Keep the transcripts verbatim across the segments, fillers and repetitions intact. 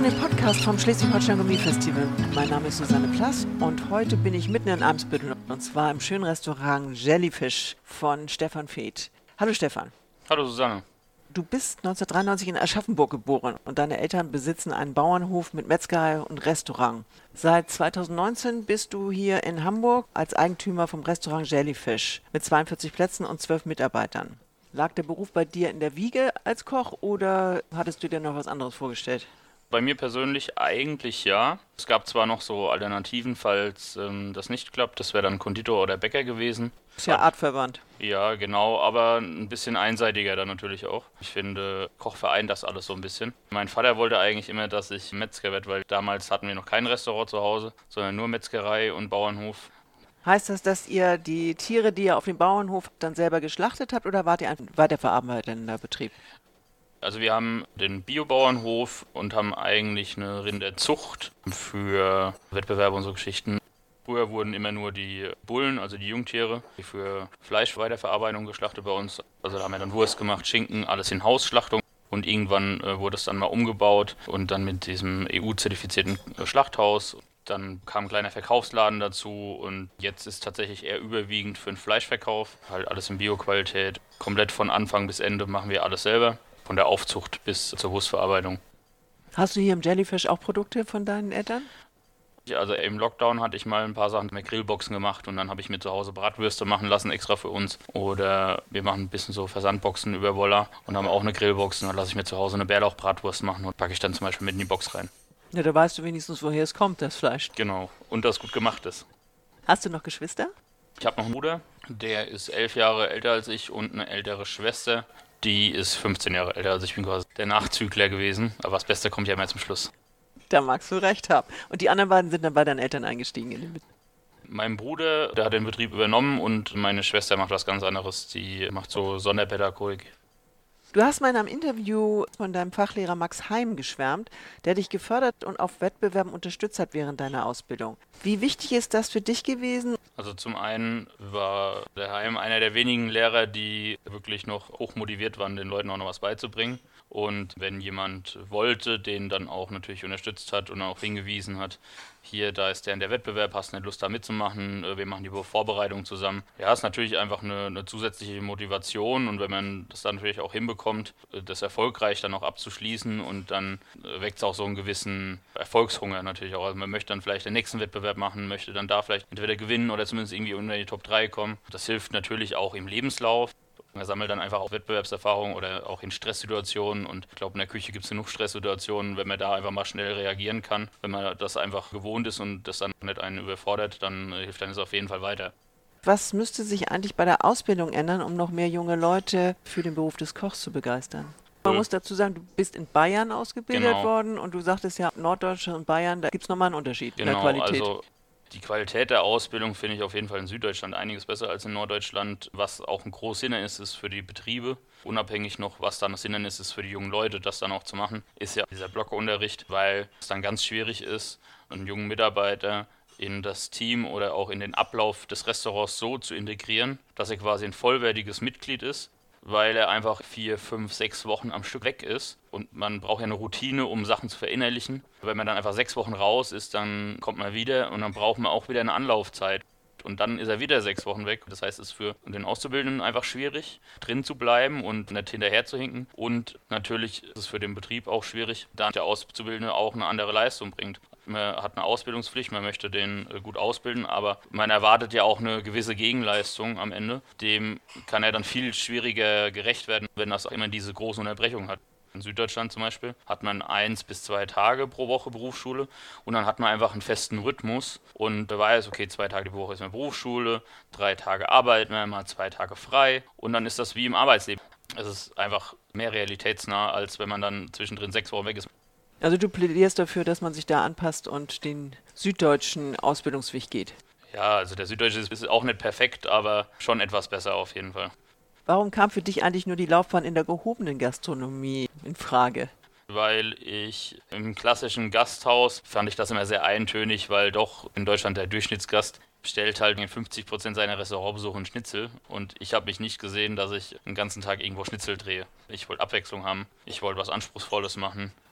den Podcast vom Schleswig-Holstein Gourmet Festival. Mein Name ist Susanne Plass und heute bin ich mitten in Eimsbüttel und zwar im schönen Restaurant Jellyfish von Stefan Feeth. Hallo Stefan. Hallo Susanne. Du bist neunzehnhundertdreiundneunzig in Aschaffenburg geboren und deine Eltern besitzen einen Bauernhof mit Metzgerei und Restaurant. Seit zweitausendneunzehn bist du hier in Hamburg als Eigentümer vom Restaurant Jellyfish mit zweiundvierzig Plätzen und zwölf Mitarbeitern. Lag der Beruf bei dir in der Wiege als Koch oder hattest du dir noch was anderes vorgestellt? Bei mir persönlich eigentlich ja. Es gab zwar noch so Alternativen, falls ähm, das nicht klappt. Das wäre dann Konditor oder Bäcker gewesen. Ist ja artverwandt. Ja, genau, aber ein bisschen einseitiger dann natürlich auch. Ich finde, Koch vereint das alles so ein bisschen. Mein Vater wollte eigentlich immer, dass ich Metzger werde, weil damals hatten wir noch kein Restaurant zu Hause, sondern nur Metzgerei und Bauernhof. Heißt das, dass ihr die Tiere, die ihr auf dem Bauernhof dann selber geschlachtet habt oder wart ihr ein weiterverarbeitender Betrieb? Also wir haben den Biobauernhof und haben eigentlich eine Rinderzucht für Wettbewerbe und so Geschichten. Früher wurden immer nur die Bullen, also die Jungtiere, die für Fleischweiterverarbeitung geschlachtet bei uns. Also da haben wir dann Wurst gemacht, Schinken, alles in Hausschlachtung. Und irgendwann äh, wurde es dann mal umgebaut und dann mit diesem E U-zertifizierten äh, Schlachthaus. Dann kam ein kleiner Verkaufsladen dazu und jetzt ist tatsächlich eher überwiegend für den Fleischverkauf. Halt alles in Bio-Qualität. Komplett von Anfang bis Ende machen wir alles selber. Von der Aufzucht bis zur Wurstverarbeitung. Hast du hier im Jellyfish auch Produkte von deinen Eltern? Ja, also im Lockdown hatte ich mal ein paar Sachen mit Grillboxen gemacht und dann habe ich mir zu Hause Bratwürste machen lassen, extra für uns. Oder wir machen ein bisschen so Versandboxen über Wolla und haben auch eine Grillbox und dann lasse ich mir zu Hause eine Bärlauchbratwurst machen und packe ich dann zum Beispiel mit in die Box rein. Ja, da weißt du wenigstens, woher es kommt, das Fleisch. Genau, und das gut gemacht ist. Hast du noch Geschwister? Ich habe noch einen Bruder, der ist elf Jahre älter als ich und eine ältere Schwester. Die ist fünfzehn Jahre älter, also ich bin quasi der Nachzügler gewesen. Aber das Beste kommt ja immer zum Schluss. Da magst du recht haben. Und die anderen beiden sind dann bei deinen Eltern eingestiegen in den Betrieb? Mein Bruder, der hat den Betrieb übernommen und meine Schwester macht was ganz anderes. Die macht so Sonderpädagogik. Du hast mal in einem Interview von deinem Fachlehrer Max Heim geschwärmt, der dich gefördert und auf Wettbewerben unterstützt hat während deiner Ausbildung. Wie wichtig ist das für dich gewesen? Also zum einen war der Heim einer der wenigen Lehrer, die wirklich noch hoch motiviert waren, den Leuten auch noch was beizubringen. Und wenn jemand wollte, den dann auch natürlich unterstützt hat und auch hingewiesen hat, hier, da ist der in der Wettbewerb, hast du nicht Lust da mitzumachen, wir machen die Vorbereitung zusammen. Ja, ist natürlich einfach eine, eine zusätzliche Motivation und wenn man das dann natürlich auch hinbekommt, das erfolgreich dann auch abzuschließen und dann weckt es auch so einen gewissen Erfolgshunger natürlich auch. Also man möchte dann vielleicht den nächsten Wettbewerb machen, möchte dann da vielleicht entweder gewinnen oder zumindest irgendwie unter die Top drei kommen. Das hilft natürlich auch im Lebenslauf. Er sammelt dann einfach auch Wettbewerbserfahrung oder auch in Stresssituationen und ich glaube, in der Küche gibt es genug Stresssituationen, wenn man da einfach mal schnell reagieren kann. Wenn man das einfach gewohnt ist und das dann nicht einen überfordert, dann hilft einem das auf jeden Fall weiter. Was müsste sich eigentlich bei der Ausbildung ändern, um noch mehr junge Leute für den Beruf des Kochs zu begeistern? Man muss dazu sagen, du bist in Bayern ausgebildet genau. worden und du sagtest ja, Norddeutschland und Bayern, da gibt es nochmal einen Unterschied genau, in der Qualität. Also die Qualität der Ausbildung finde ich auf jeden Fall in Süddeutschland einiges besser als in Norddeutschland, was auch ein großes Hindernis ist für die Betriebe. Unabhängig noch, was dann das Hindernis ist für die jungen Leute, das dann auch zu machen, ist ja dieser Blockunterricht, weil es dann ganz schwierig ist, einen jungen Mitarbeiter in das Team oder auch in den Ablauf des Restaurants so zu integrieren, dass er quasi ein vollwertiges Mitglied ist, weil er einfach vier, fünf, sechs Wochen am Stück weg ist und man braucht ja eine Routine, um Sachen zu verinnerlichen. Wenn man dann einfach sechs Wochen raus ist, dann kommt man wieder und dann braucht man auch wieder eine Anlaufzeit. Und dann ist er wieder sechs Wochen weg. Das heißt, es ist für den Auszubildenden einfach schwierig, drin zu bleiben und nicht hinterher zu hinken. Und natürlich ist es für den Betrieb auch schwierig, da der Auszubildende auch eine andere Leistung bringt. Man hat eine Ausbildungspflicht, man möchte den gut ausbilden, aber man erwartet ja auch eine gewisse Gegenleistung am Ende. Dem kann er dann viel schwieriger gerecht werden, wenn das auch immer diese große Unterbrechung hat. In Süddeutschland zum Beispiel hat man eins bis zwei Tage pro Woche Berufsschule und dann hat man einfach einen festen Rhythmus und da weiß, okay, zwei Tage die Woche ist man Berufsschule, drei Tage arbeiten wir, mal zwei Tage frei und dann ist das wie im Arbeitsleben. Es ist einfach mehr realitätsnah, als wenn man dann zwischendrin sechs Wochen weg ist. Also du plädierst dafür, dass man sich da anpasst und den süddeutschen Ausbildungsweg geht? Ja, also der Süddeutsche ist auch nicht perfekt, aber schon etwas besser auf jeden Fall. Warum kam für dich eigentlich nur die Laufbahn in der gehobenen Gastronomie in Frage? Weil ich im klassischen Gasthaus fand ich das immer sehr eintönig, weil doch in Deutschland der Durchschnittsgast stellt halt in fünfzig Prozent seiner Restaurantbesuche einen Schnitzel und ich habe mich nicht gesehen, dass ich den ganzen Tag irgendwo Schnitzel drehe. Ich wollte Abwechslung haben, ich wollte was Anspruchsvolles machen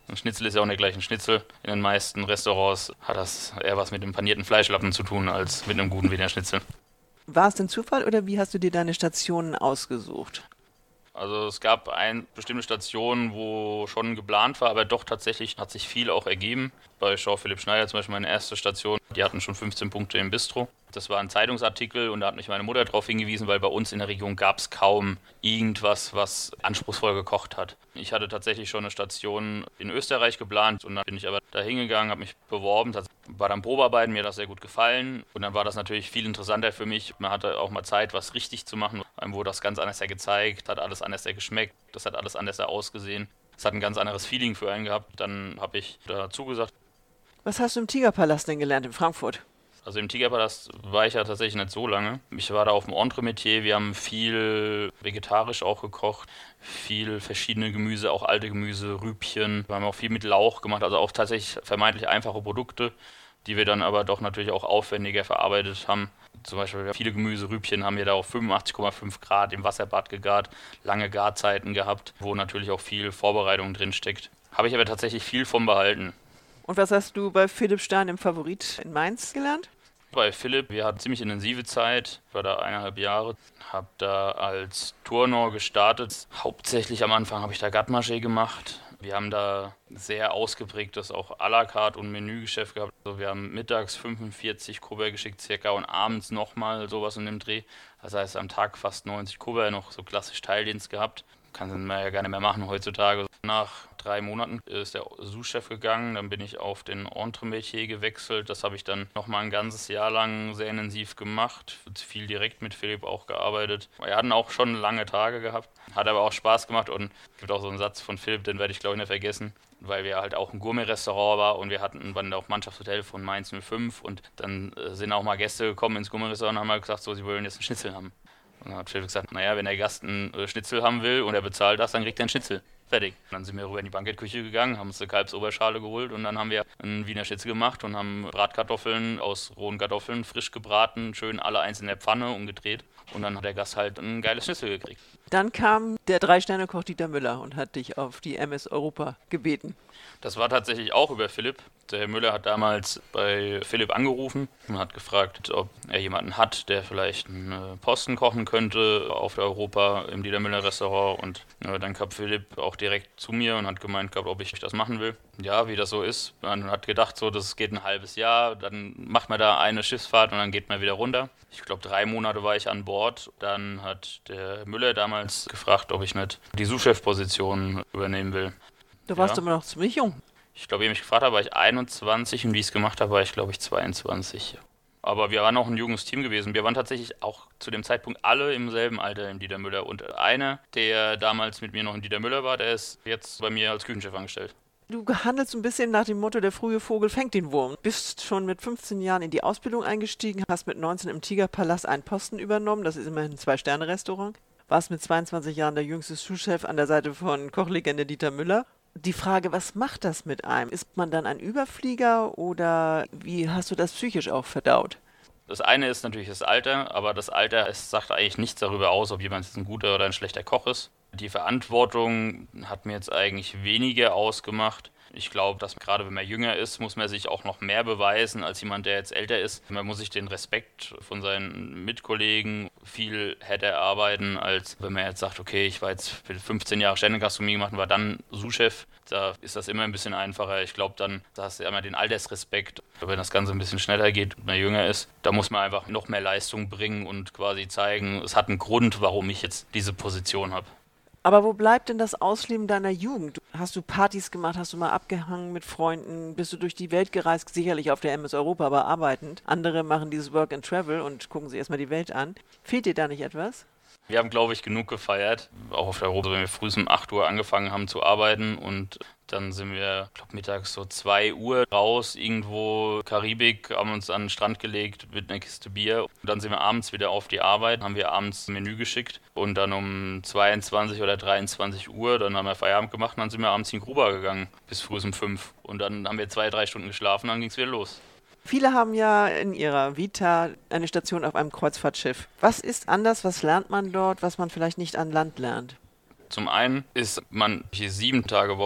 Ein Schnitzel ist ja auch nicht gleich ein Schnitzel. In den meisten Restaurants hat das eher was mit dem panierten Fleischlappen zu tun, als mit einem guten Wiener Schnitzel. War es denn Zufall oder wie hast du dir deine Stationen ausgesucht? Also es gab eine bestimmte Station, wo schon geplant war, aber doch tatsächlich hat sich viel auch ergeben. Bei Jean-Philippe Schneider zum Beispiel meine erste Station, die hatten schon fünfzehn Punkte im Bistro. Das war ein Zeitungsartikel und da hat mich meine Mutter darauf hingewiesen, weil bei uns in der Region gab es kaum irgendwas, was anspruchsvoll gekocht hat. Ich hatte tatsächlich schon eine Station in Österreich geplant und dann bin ich aber da hingegangen, habe mich beworben, das war dann Probearbeiten, mir hat das sehr gut gefallen und dann war das natürlich viel interessanter für mich. Man hatte auch mal Zeit, was richtig zu machen. Einem wurde das ganz anders gezeigt, hat alles anders geschmeckt, das hat alles anders ausgesehen. Es hat ein ganz anderes Feeling für einen gehabt. Dann habe ich da zugesagt. Was hast du im Tigerpalast denn gelernt in Frankfurt? Also im Tigerpalast war ich ja tatsächlich nicht so lange. Ich war da auf dem Entremetier. Wir haben viel vegetarisch auch gekocht, viel verschiedene Gemüse, auch alte Gemüse, Rübchen. Wir haben auch viel mit Lauch gemacht, also auch tatsächlich vermeintlich einfache Produkte, die wir dann aber doch natürlich auch aufwendiger verarbeitet haben. Zum Beispiel viele Gemüserübchen haben wir da auf fünfundachtzig Komma fünf Grad im Wasserbad gegart, lange Garzeiten gehabt, wo natürlich auch viel Vorbereitung drin steckt. Habe ich aber tatsächlich viel von behalten. Und was hast du bei Philipp Stein im Favorit in Mainz gelernt? Bei Philipp, wir hatten ziemlich intensive Zeit, ich war da eineinhalb Jahre, habe da als Tourneur gestartet. Hauptsächlich am Anfang habe ich da Garde-Manger gemacht. Wir haben da sehr ausgeprägtes auch à la carte und Menügeschäft gehabt. Also wir haben mittags fünfundvierzig Kuvert geschickt circa und abends nochmal sowas in dem Dreh. Das heißt am Tag fast neunzig Kuvert, noch so klassisch Teildienst gehabt. Kann man ja gar nicht mehr machen heutzutage. Nach drei Monaten ist der Sous-Chef gegangen, dann bin ich auf den Entremetier gewechselt. Das habe ich dann nochmal ein ganzes Jahr lang sehr intensiv gemacht. Viel direkt mit Philipp auch gearbeitet. Wir hatten auch schon lange Tage gehabt, hat aber auch Spaß gemacht und es gibt auch so einen Satz von Philipp, den werde ich glaube ich nicht vergessen, weil wir halt auch ein Gourmet-Restaurant war und wir hatten dann auch Mannschaftshotel von Mainz null fünf und dann sind auch mal Gäste gekommen ins Gourmet-Restaurant und haben halt gesagt, so, sie wollen jetzt einen Schnitzel haben. Und dann hat Philipp gesagt, naja, wenn der Gast einen Schnitzel haben will und er bezahlt das, dann kriegt er einen Schnitzel. Fertig. Dann sind wir rüber in die Bankettküche gegangen, haben uns eine Kalbsoberschale geholt und dann haben wir einen Wiener Schnitzel gemacht und haben Bratkartoffeln aus rohen Kartoffeln frisch gebraten, schön alle einzeln in der Pfanne umgedreht. Und dann hat der Gast halt ein geiles Schnitzel gekriegt. Dann kam der Drei-Sterne-Koch Dieter Müller und hat dich auf die M S Europa gebeten. Das war tatsächlich auch über Philipp. Der Herr Müller hat damals bei Philipp angerufen und hat gefragt, ob er jemanden hat, der vielleicht einen Posten kochen könnte auf der Europa im Dieter Müller Restaurant. Und äh, dann kam Philipp auch direkt zu mir und hat gemeint gehabt, ob ich das machen will. Ja, wie das so ist. Man hat gedacht, so, das geht ein halbes Jahr, dann macht man da eine Schiffsfahrt und dann geht man wieder runter. Ich glaube, drei Monate war ich an Bord. Dann hat der Müller damals gefragt, ob ich nicht die Sous-Chef-Position übernehmen will. Da warst ja. du immer noch ziemlich jung. Ich glaube, wie ich mich gefragt habe, war ich einundzwanzig und wie ich es gemacht habe, war ich, glaube ich, zweiundzwanzig. Aber wir waren auch ein junges Team gewesen. Wir waren tatsächlich auch zu dem Zeitpunkt alle im selben Alter im Dieter Müller. Und einer, der damals mit mir noch im Dieter Müller war, der ist jetzt bei mir als Küchenchef angestellt. Du handelst ein bisschen nach dem Motto, der frühe Vogel fängt den Wurm. Bist schon mit fünfzehn Jahren in die Ausbildung eingestiegen, hast mit neunzehn im Tigerpalast einen Posten übernommen, das ist immerhin ein Zwei-Sterne-Restaurant. Warst mit zweiundzwanzig Jahren der jüngste Sous-Chef an der Seite von Kochlegende Dieter Müller. Die Frage, was macht das mit einem? Ist man dann ein Überflieger oder wie hast du das psychisch auch verdaut? Das eine ist natürlich das Alter, aber das Alter es sagt eigentlich nichts darüber aus, ob jemand jetzt ein guter oder ein schlechter Koch ist. Die Verantwortung hat mir jetzt eigentlich weniger ausgemacht. Ich glaube, dass gerade wenn man jünger ist, muss man sich auch noch mehr beweisen als jemand, der jetzt älter ist. Man muss sich den Respekt von seinen Mitkollegen viel härter erarbeiten, als wenn man jetzt sagt, okay, ich war jetzt für fünfzehn Jahre Sternegastronomie gemacht und war dann Sous-Chef. Da ist das immer ein bisschen einfacher. Ich glaube, dann da hast du immer den Altersrespekt. Wenn das Ganze ein bisschen schneller geht und man jünger ist, da muss man einfach noch mehr Leistung bringen und quasi zeigen, es hat einen Grund, warum ich jetzt diese Position habe. Aber wo bleibt denn das Ausleben deiner Jugend? Hast du Partys gemacht? Hast du mal abgehangen mit Freunden? Bist du durch die Welt gereist? Sicherlich auf der M S Europa, aber arbeitend. Andere machen dieses Work and Travel und gucken sich erstmal die Welt an. Fehlt dir da nicht etwas? Wir haben, glaube ich, genug gefeiert. Auch auf der Europa, wenn wir früh um acht Uhr angefangen haben zu arbeiten und dann sind wir, ich glaube, mittags so zwei Uhr raus, irgendwo Karibik, haben uns an den Strand gelegt mit einer Kiste Bier. Und dann sind wir abends wieder auf die Arbeit, haben wir abends ein Menü geschickt und dann um zweiundzwanzig oder dreiundzwanzig Uhr, dann haben wir Feierabend gemacht und dann sind wir abends in die Gruber gegangen, bis früh um fünf. Und dann haben wir zwei, drei Stunden geschlafen, dann ging es wieder los. Viele haben ja in ihrer Vita eine Station auf einem Kreuzfahrtschiff. Was ist anders? Was lernt man dort, was man vielleicht nicht an Land lernt? Zum einen ist man hier sieben Tage Woche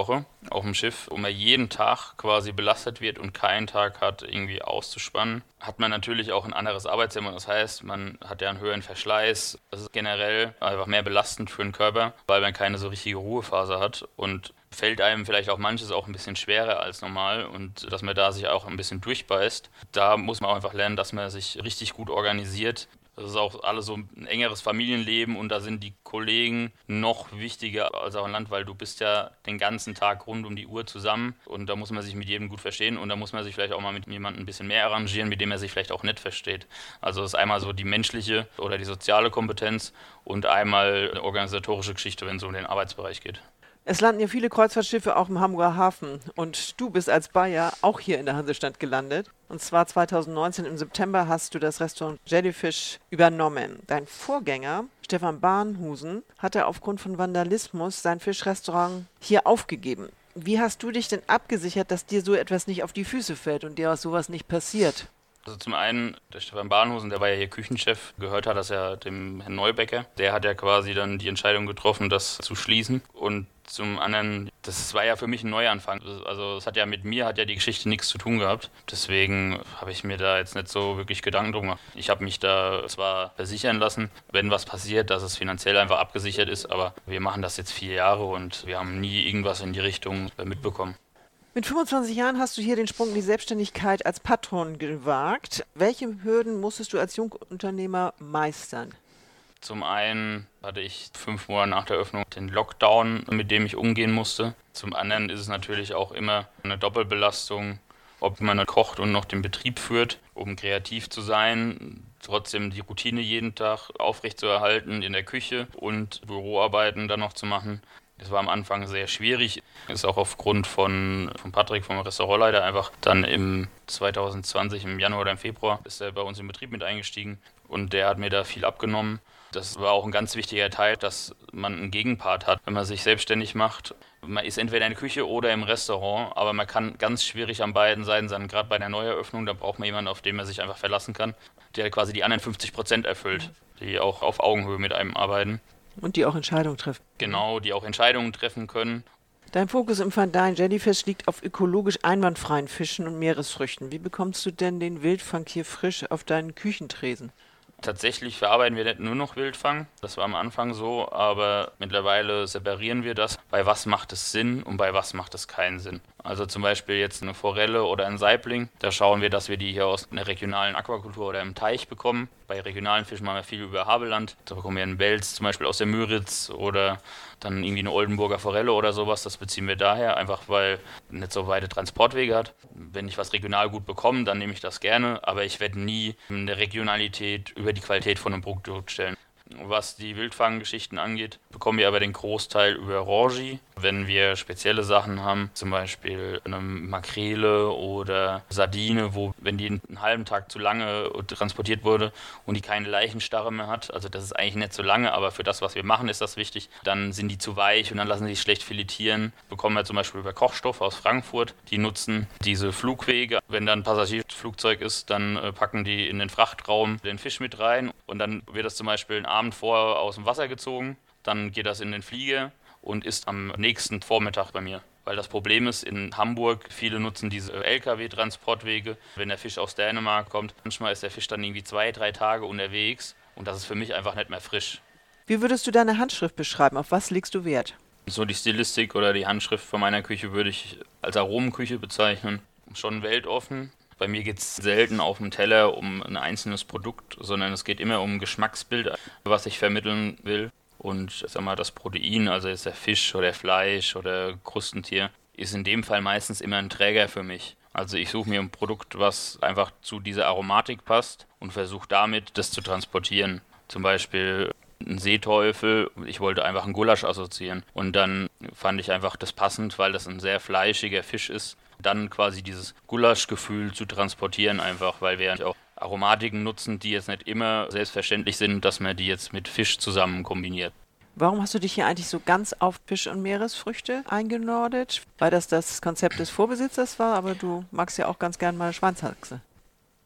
auf dem Schiff, wo man jeden Tag quasi belastet wird und keinen Tag hat, irgendwie auszuspannen, hat man natürlich auch ein anderes Arbeitstempo. Das heißt, man hat ja einen höheren Verschleiß. Das ist generell einfach mehr belastend für den Körper, weil man keine so richtige Ruhephase hat und fällt einem vielleicht auch manches auch ein bisschen schwerer als normal und dass man da sich auch ein bisschen durchbeißt. Da muss man auch einfach lernen, dass man sich richtig gut organisiert. Das ist auch alles so ein engeres Familienleben und da sind die Kollegen noch wichtiger als auch ein Land, weil du bist ja den ganzen Tag rund um die Uhr zusammen und da muss man sich mit jedem gut verstehen und da muss man sich vielleicht auch mal mit jemandem ein bisschen mehr arrangieren, mit dem er sich vielleicht auch nicht versteht. Also das ist einmal so die menschliche oder die soziale Kompetenz und einmal eine organisatorische Geschichte, wenn es um den Arbeitsbereich geht. Es landen ja viele Kreuzfahrtschiffe auch im Hamburger Hafen und du bist als Bayer auch hier in der Hansestadt gelandet. Und zwar zweitausendneunzehn im September hast du das Restaurant Jellyfish übernommen. Dein Vorgänger, Stefan Barnhusen, hatte aufgrund von Vandalismus sein Fischrestaurant hier aufgegeben. Wie hast du dich denn abgesichert, dass dir so etwas nicht auf die Füße fällt und dir auch sowas nicht passiert? Also zum einen, der Stefan Barnhusen, der war ja hier Küchenchef, gehört hat das ja dem Herrn Neubecker. Der hat ja quasi dann die Entscheidung getroffen, das zu schließen. Und zum anderen, das war ja für mich ein Neuanfang. Also es hat ja mit mir, hat ja die Geschichte nichts zu tun gehabt. Deswegen habe ich mir da jetzt nicht so wirklich Gedanken drum gemacht. Ich habe mich da zwar versichern lassen, wenn was passiert, dass es finanziell einfach abgesichert ist, aber wir machen das jetzt vier Jahre und wir haben nie irgendwas in die Richtung mitbekommen. Mit fünfundzwanzig Jahren hast du hier den Sprung in die Selbstständigkeit als Patron gewagt. Welche Hürden musstest du als Jungunternehmer meistern? Zum einen hatte ich fünf Monate nach der Öffnung den Lockdown, mit dem ich umgehen musste. Zum anderen ist es natürlich auch immer eine Doppelbelastung, ob man kocht und noch den Betrieb führt, um kreativ zu sein, trotzdem die Routine jeden Tag aufrechtzuerhalten in der Küche und Büroarbeiten dann noch zu machen. Das war am Anfang sehr schwierig, ist auch aufgrund von, von Patrick, vom Restaurantleiter, einfach dann im zwanzig zwanzig, im Januar oder im Februar, ist er bei uns im Betrieb mit eingestiegen und der hat mir da viel abgenommen. Das war auch ein ganz wichtiger Teil, dass man einen Gegenpart hat, wenn man sich selbstständig macht. Man ist entweder in der Küche oder im Restaurant, aber man kann ganz schwierig an beiden Seiten sein. Gerade bei der Neueröffnung, da braucht man jemanden, auf den man sich einfach verlassen kann, der quasi die anderen fünfzig Prozent erfüllt, die auch auf Augenhöhe mit einem arbeiten. Und die auch Entscheidungen treffen. Genau, die auch Entscheidungen treffen können. Dein Fokus im Fine Dining Jellyfish liegt auf ökologisch einwandfreien Fischen und Meeresfrüchten. Wie bekommst du denn den Wildfang hier frisch auf deinen Küchentresen? Tatsächlich verarbeiten wir nicht nur noch Wildfang, das war am Anfang so, aber mittlerweile separieren wir das, bei was macht es Sinn und bei was macht es keinen Sinn. Also zum Beispiel jetzt eine Forelle oder ein Saibling, da schauen wir, dass wir die hier aus einer regionalen Aquakultur oder im Teich bekommen. Bei regionalen Fischen machen wir viel über Havelland, da bekommen wir einen Wels zum Beispiel aus der Müritz oder dann irgendwie eine Oldenburger Forelle oder sowas, das beziehen wir daher, einfach weil nicht so weite Transportwege hat. Wenn ich was regional gut bekomme, dann nehme ich das gerne, aber ich werde nie eine Regionalität über die Qualität von einem Produkt stellen. Was die Wildfanggeschichten angeht, bekommen wir aber den Großteil über Rangi. Wenn wir spezielle Sachen haben, zum Beispiel eine Makrele oder Sardine, wo, wenn die einen halben Tag zu lange transportiert wurde und die keine Leichenstarre mehr hat, also das ist eigentlich nicht so lange, aber für das, was wir machen, ist das wichtig, dann sind die zu weich und dann lassen sie sich schlecht filetieren. Bekommen wir zum Beispiel über Kochstoff aus Frankfurt, die nutzen diese Flugwege. Wenn dann ein Passagierflugzeug ist, dann äh, packen die in den Frachtraum den Fisch mit rein und dann wird das zum Beispiel einen Abend vorher aus dem Wasser gezogen, dann geht das in den Flieger und ist am nächsten Vormittag bei mir. Weil das Problem ist, in Hamburg, viele nutzen diese L K W-Transportwege. Wenn der Fisch aus Dänemark kommt, manchmal ist der Fisch dann irgendwie zwei, drei Tage unterwegs und das ist für mich einfach nicht mehr frisch. Wie würdest du deine Handschrift beschreiben? Auf was legst du Wert? So die Stilistik oder die Handschrift von meiner Küche würde ich als Aromenküche bezeichnen. Schon weltoffen. Bei mir geht es selten auf dem Teller um ein einzelnes Produkt, sondern es geht immer um ein Geschmacksbild, was ich vermitteln will. Und sag mal, das Protein, also jetzt der Fisch oder Fleisch oder Krustentier, ist in dem Fall meistens immer ein Träger für mich. Also ich suche mir ein Produkt, was einfach zu dieser Aromatik passt und versuche damit, das zu transportieren. Zum Beispiel ein Seeteufel, ich wollte einfach einen Gulasch assoziieren. Und dann fand ich einfach das passend, weil das ein sehr fleischiger Fisch ist. Dann quasi dieses Gulaschgefühl zu transportieren einfach, weil wir auch Aromatiken nutzen, die jetzt nicht immer selbstverständlich sind, dass man die jetzt mit Fisch zusammen kombiniert. Warum hast du dich hier eigentlich so ganz auf Fisch- und Meeresfrüchte eingenordet? Weil das das Konzept des Vorbesitzers war, aber du magst ja auch ganz gern mal Schwanzhaxe.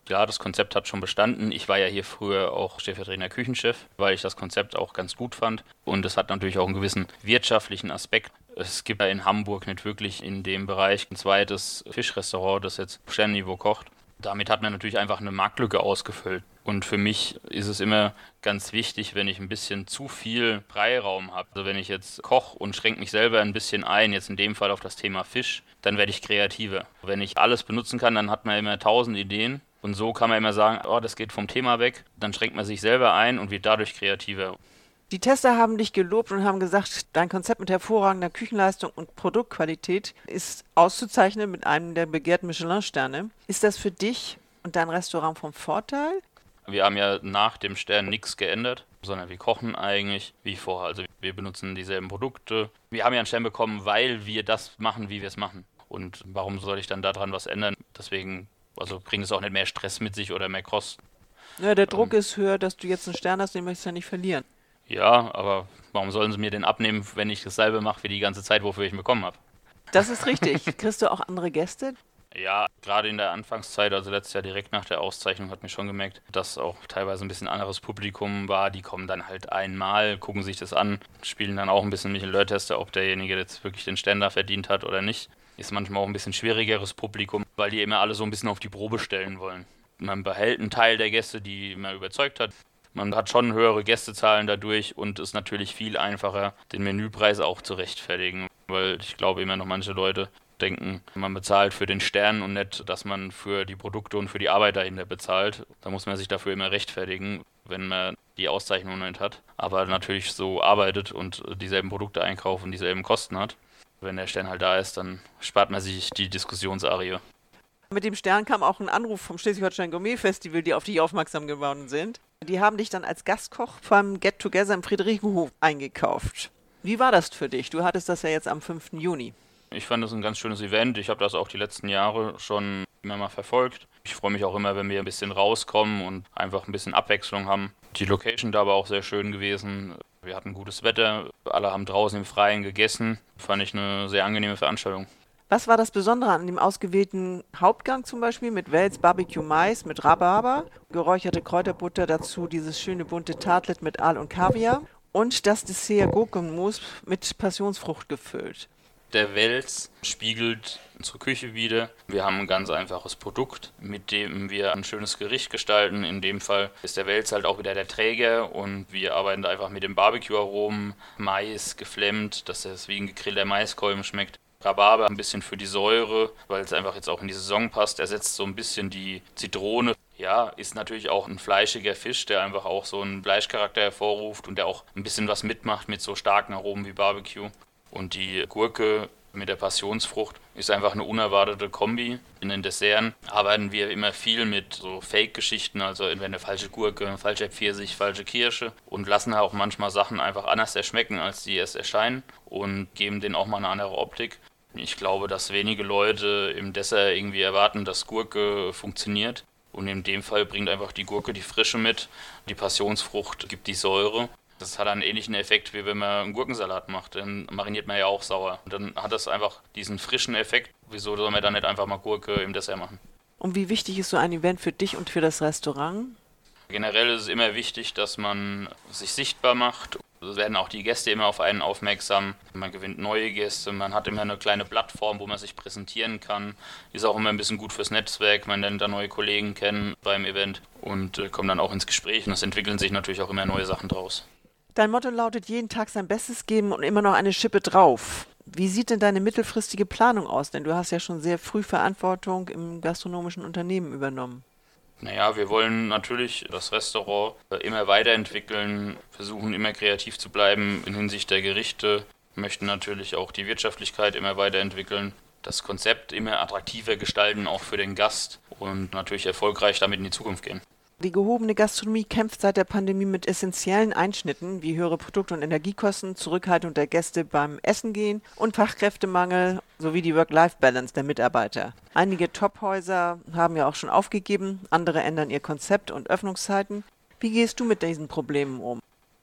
Ja, das Konzept hat schon bestanden. Ich war ja hier früher auch stellvertretender Küchenchef, weil ich das Konzept auch ganz gut fand. Und es hat natürlich auch einen gewissen wirtschaftlichen Aspekt. Es gibt ja in Hamburg nicht wirklich in dem Bereich ein zweites Fischrestaurant, das jetzt auf Sternenniveau kocht. Damit hat man natürlich einfach eine Marktlücke ausgefüllt. Und für mich ist es immer ganz wichtig, wenn ich ein bisschen zu viel Freiraum habe. Also wenn ich jetzt koche und schränke mich selber ein bisschen ein, jetzt in dem Fall auf das Thema Fisch, dann werde ich kreativer. Wenn ich alles benutzen kann, dann hat man immer tausend Ideen. Und so kann man immer sagen, oh, das geht vom Thema weg. Dann schränkt man sich selber ein und wird dadurch kreativer. Die Tester haben dich gelobt und haben gesagt, dein Konzept mit hervorragender Küchenleistung und Produktqualität ist auszuzeichnen mit einem der begehrten Michelin-Sterne. Ist das für dich und dein Restaurant vom Vorteil? Wir haben ja nach dem Stern nichts geändert, sondern wir kochen eigentlich wie vorher. Also wir benutzen dieselben Produkte. Wir haben ja einen Stern bekommen, weil wir das machen, wie wir es machen. Und warum soll ich dann daran was ändern? Deswegen, also bringt es auch nicht mehr Stress mit sich oder mehr Kosten. Ja, der Druck ähm, ist höher, dass du jetzt einen Stern hast, den möchtest du ja nicht verlieren. Ja, aber warum sollen sie mir den abnehmen, wenn ich dasselbe mache wie die ganze Zeit, wofür ich ihn bekommen habe? Das ist richtig. Kriegst du auch andere Gäste? Ja, gerade in der Anfangszeit, also letztes Jahr direkt nach der Auszeichnung, hat mir schon gemerkt, dass auch teilweise ein bisschen anderes Publikum war. Die kommen dann halt einmal, gucken sich das an, spielen dann auch ein bisschen Michelin-Tester, ob derjenige jetzt wirklich den Stern da verdient hat oder nicht. Ist manchmal auch ein bisschen schwierigeres Publikum, weil die immer alle so ein bisschen auf die Probe stellen wollen. Man behält einen Teil der Gäste, die man überzeugt hat. Man hat schon höhere Gästezahlen dadurch und ist natürlich viel einfacher, den Menüpreis auch zu rechtfertigen. Weil ich glaube immer noch manche Leute denken, man bezahlt für den Stern und nicht, dass man für die Produkte und für die Arbeit dahinter bezahlt. Da muss man sich dafür immer rechtfertigen, wenn man die Auszeichnung nicht hat. Aber natürlich so arbeitet und dieselben Produkte einkauft und dieselben Kosten hat. Wenn der Stern halt da ist, dann spart man sich die Diskussionsarie. Mit dem Stern kam auch ein Anruf vom Schleswig-Holstein Gourmet Festival, die auf dich aufmerksam geworden sind. Die haben dich dann als Gastkoch beim Get-Together im Friederikenhof eingekauft. Wie war das für dich? Du hattest das ja jetzt am fünften Juni. Ich fand das ein ganz schönes Event. Ich habe das auch die letzten Jahre schon immer mal verfolgt. Ich freue mich auch immer, wenn wir ein bisschen rauskommen und einfach ein bisschen Abwechslung haben. Die Location da war auch sehr schön gewesen. Wir hatten gutes Wetter. Alle haben draußen im Freien gegessen. Fand ich eine sehr angenehme Veranstaltung. Was war das Besondere an dem ausgewählten Hauptgang zum Beispiel mit Wels Barbecue Mais mit Rhabarber, geräucherte Kräuterbutter, dazu dieses schöne bunte Tartlet mit Aal und Kaviar und das Dessert Gurkenmus mit Passionsfrucht gefüllt? Der Wels spiegelt unsere Küche wider. Wir haben ein ganz einfaches Produkt, mit dem wir ein schönes Gericht gestalten. In dem Fall ist der Wels halt auch wieder der Träger und wir arbeiten da einfach mit dem Barbecue-Aromen, Mais geflemmt, dass es wie ein gegrillter Maiskolben schmeckt. Rhabarber ein bisschen für die Säure, weil es einfach jetzt auch in die Saison passt. Ersetzt so ein bisschen die Zitrone. Ja, ist natürlich auch ein fleischiger Fisch, der einfach auch so einen Fleischcharakter hervorruft und der auch ein bisschen was mitmacht mit so starken Aromen wie Barbecue. Und die Gurke mit der Passionsfrucht ist einfach eine unerwartete Kombi. In den Desserten arbeiten wir immer viel mit so Fake-Geschichten, also entweder eine falsche Gurke, falscher Pfirsich, falsche Kirsche und lassen auch manchmal Sachen einfach anders erschmecken, als die erst erscheinen und geben denen auch mal eine andere Optik. Ich glaube, dass wenige Leute im Dessert irgendwie erwarten, dass Gurke funktioniert. Und in dem Fall bringt einfach die Gurke die Frische mit, die Passionsfrucht gibt die Säure. Das hat einen ähnlichen Effekt, wie wenn man einen Gurkensalat macht. Dann mariniert man ja auch sauer. Und dann hat das einfach diesen frischen Effekt. Wieso soll man dann nicht einfach mal Gurke im Dessert machen? Und wie wichtig ist so ein Event für dich und für das Restaurant? Generell ist es immer wichtig, dass man sich sichtbar macht. Es werden auch die Gäste immer auf einen aufmerksam. Man gewinnt neue Gäste, man hat immer eine kleine Plattform, wo man sich präsentieren kann. Ist auch immer ein bisschen gut fürs Netzwerk, man lernt da neue Kollegen kennen beim Event und äh, kommt dann auch ins Gespräch. Und es entwickeln sich natürlich auch immer neue Sachen draus. Dein Motto lautet, jeden Tag sein Bestes geben und immer noch eine Schippe drauf. Wie sieht denn deine mittelfristige Planung aus? Denn du hast ja schon sehr früh Verantwortung im gastronomischen Unternehmen übernommen. Naja, wir wollen natürlich das Restaurant immer weiterentwickeln, versuchen immer kreativ zu bleiben in Hinsicht der Gerichte, möchten natürlich auch die Wirtschaftlichkeit immer weiterentwickeln, das Konzept immer attraktiver gestalten, auch für den Gast und natürlich erfolgreich damit in die Zukunft gehen. Die gehobene Gastronomie kämpft seit der Pandemie mit essentiellen Einschnitten wie höhere Produkt- und Energiekosten, Zurückhaltung der Gäste beim Essen gehen und Fachkräftemangel sowie die Work-Life-Balance der Mitarbeiter. Einige Tophäuser haben ja auch schon aufgegeben, andere ändern ihr Konzept und Öffnungszeiten. Wie gehst du mit diesen Problemen um?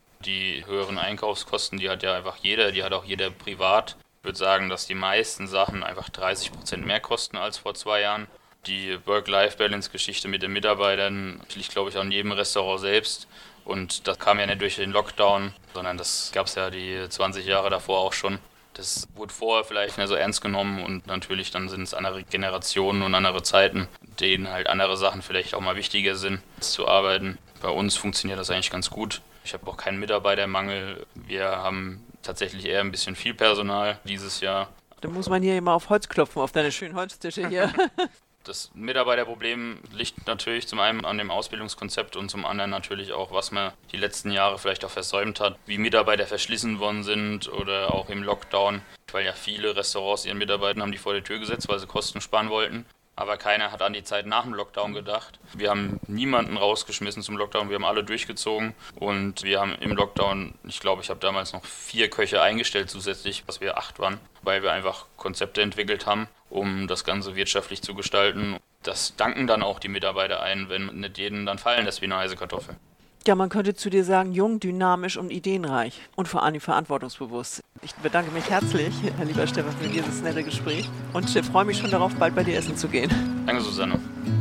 Die höheren Einkaufskosten, die hat ja einfach jeder, die hat auch jeder privat. Ich würde sagen, dass die meisten Sachen einfach dreißig Prozent mehr kosten als vor zwei Jahren. Die Work-Life-Balance-Geschichte mit den Mitarbeitern liegt, glaube ich, an jedem Restaurant selbst. Und das kam ja nicht durch den Lockdown, sondern das gab es ja die zwanzig Jahre davor auch schon. Das wurde vorher vielleicht nicht so ernst genommen und natürlich dann sind es andere Generationen und andere Zeiten, denen halt andere Sachen vielleicht auch mal wichtiger sind, als zu arbeiten. Bei uns funktioniert das eigentlich ganz gut. Ich habe auch keinen Mitarbeitermangel. Wir haben tatsächlich eher ein bisschen viel Personal dieses Jahr. Da muss man hier immer auf Holz klopfen, auf deine schönen Holztische hier. Das Mitarbeiterproblem liegt natürlich zum einen an dem Ausbildungskonzept und zum anderen natürlich auch, was man die letzten Jahre vielleicht auch versäumt hat, wie Mitarbeiter verschlissen worden sind oder auch im Lockdown, weil ja viele Restaurants ihren Mitarbeitern haben die vor die Tür gesetzt, weil sie Kosten sparen wollten. Aber keiner hat an die Zeit nach dem Lockdown gedacht. Wir haben niemanden rausgeschmissen zum Lockdown, wir haben alle durchgezogen und wir haben im Lockdown, ich glaube, ich habe damals noch vier Köche eingestellt zusätzlich, was wir acht waren, weil wir einfach Konzepte entwickelt haben, um das Ganze wirtschaftlich zu gestalten. Das danken dann auch die Mitarbeiter ein, wenn nicht jeden dann fallen lässt wie eine heiße Kartoffel. Ja, man könnte zu dir sagen, jung, dynamisch und ideenreich und vor allem verantwortungsbewusst. Ich bedanke mich herzlich, Herr lieber Stefan, für dieses nette Gespräch und ich freue mich schon darauf, bald bei dir essen zu gehen. Danke, Susanne.